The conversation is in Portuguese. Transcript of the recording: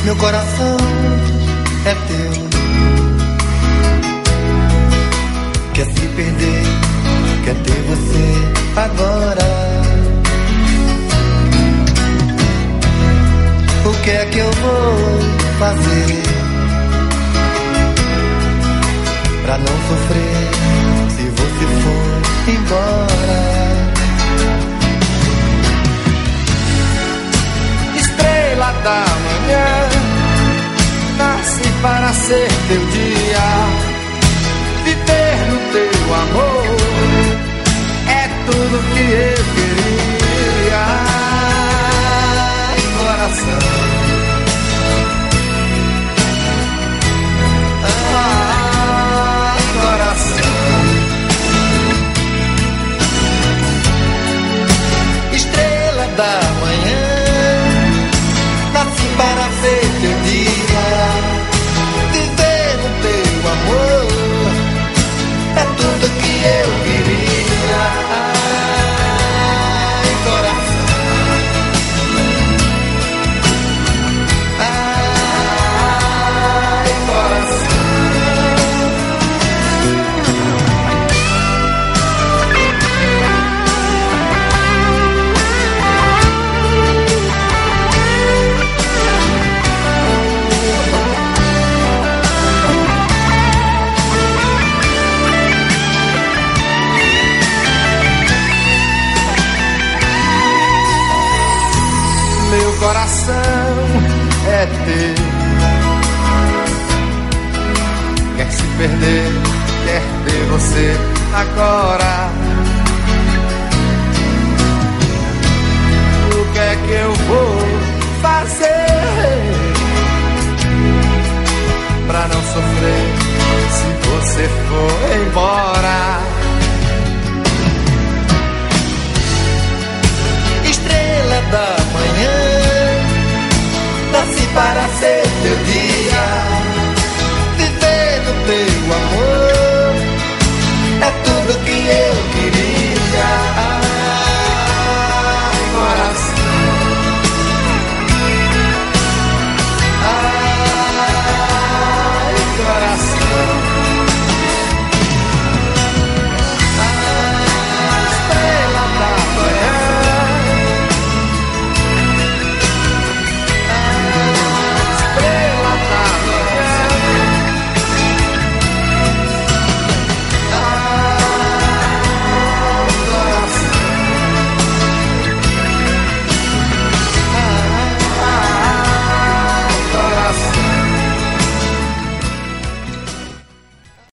Meu coração é teu. Quer se perder, quer ter você agora. O que é que eu vou fazer pra não sofrer se você for embora? Estrela da manhã, nasci para ser teu dia. Viver no teu amor é tudo que eu queria. Ai, coração, ai, coração. Estrela da manhã, nasci para ver teu dia. Viver no teu amor é tudo que eu queria. Ai, coração, ai, coração. Meu coração é teu. Quer se perder, quer ter você agora. O que é que eu vou fazer pra não sofrer se você for embora?